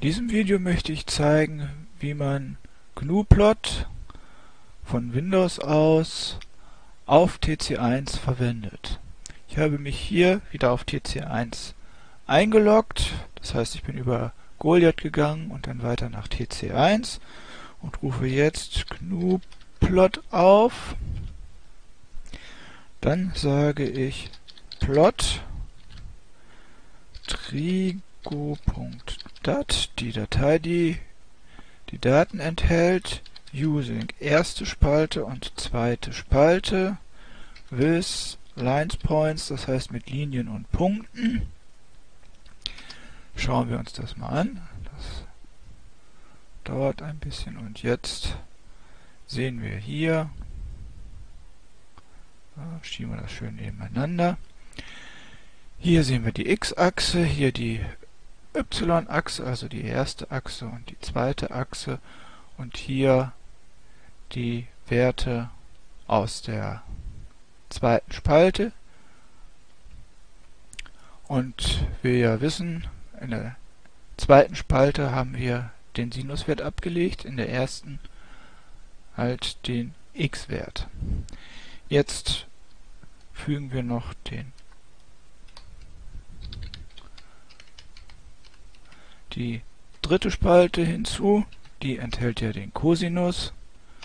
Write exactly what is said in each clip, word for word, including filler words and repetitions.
diesem Video möchte ich zeigen, wie man gnuplot von Windows aus auf T C eins verwendet. Ich habe mich hier wieder auf T C eins eingeloggt, das heißt, ich bin über Goliath gegangen und dann weiter nach T C eins und rufe jetzt gnuplot auf. Dann sage ich plot trigo.dat, die Datei, die die Daten enthält, using erste Spalte und zweite Spalte, with lines points, das heißt mit Linien und Punkten. Schauen wir uns das mal an. Das dauert ein bisschen und jetzt sehen wir hier, schieben wir das schön nebeneinander. Hier sehen wir die X-Achse, hier die Y-Achse, also die erste Achse und die zweite Achse und hier die Werte aus der zweiten Spalte. Und wir ja wissen, in der zweiten Spalte haben wir den Sinuswert abgelegt, in der ersten halt den X-Wert. Jetzt fügen wir noch den die dritte Spalte hinzu, die enthält ja den Cosinus.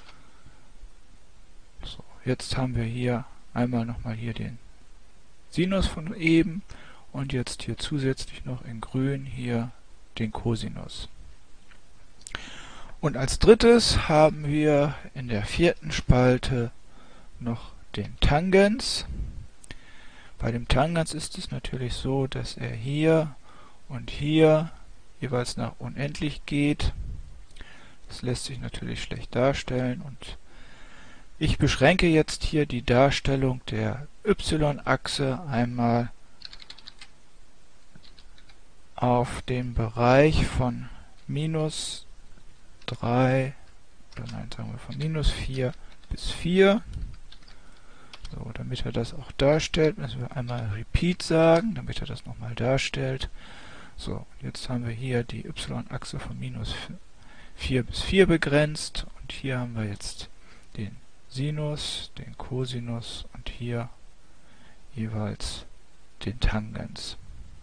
So, jetzt haben wir hier einmal nochmal hier den Sinus von eben und jetzt hier zusätzlich noch in grün hier den Cosinus. Und als drittes haben wir in der vierten Spalte noch den Tangens. Bei dem Tangens ist es natürlich so, dass er hier und hier jeweils nach unendlich geht. Das lässt sich natürlich schlecht darstellen und ich beschränke jetzt hier die Darstellung der Y-Achse einmal auf den Bereich von minus drei, oder nein, sagen wir von minus vier bis vier. So, damit er das auch darstellt, müssen wir einmal Repeat sagen, damit er das nochmal darstellt. So, jetzt haben wir hier die Y-Achse von minus vier bis vier begrenzt und hier haben wir jetzt den Sinus, den Cosinus und hier jeweils den Tangens.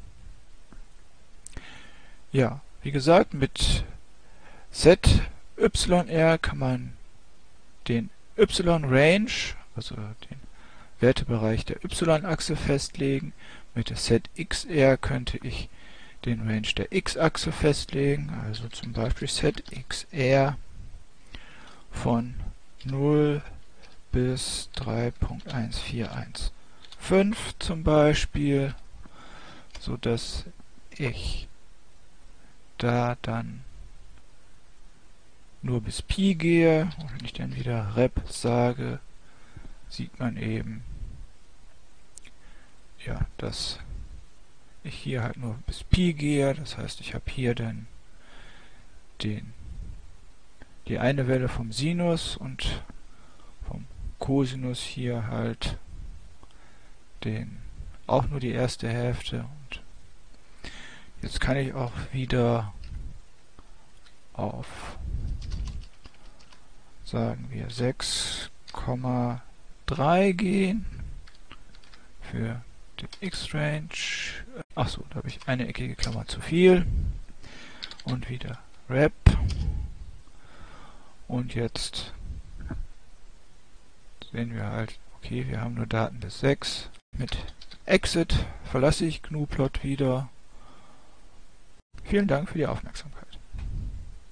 Ja, wie gesagt, mit Set Y R kann man den Y-Range, also den Wertebereich der Y-Achse festlegen. Mit der Set X R könnte ich den Range der X-Achse festlegen, also zum Beispiel Set X R von null bis drei Punkt eins vier eins fünf zum Beispiel, so dass ich da dann nur bis Pi gehe und wenn ich dann wieder Rep sage, sieht man eben, ja, dass ich hier halt nur bis Pi gehe, das heißt, ich habe hier dann den, die eine Welle vom Sinus und vom Cosinus hier halt den, auch nur die erste Hälfte. Und jetzt kann ich auch wieder auf, sagen wir, sechs Komma drei gehen für den X-Range. Achso, da habe ich eine eckige Klammer zu viel. Und wieder Rep. Und jetzt sehen wir halt, okay, wir haben nur Daten bis sechs. Mit Exit verlasse ich gnuplot wieder. Vielen Dank für die Aufmerksamkeit.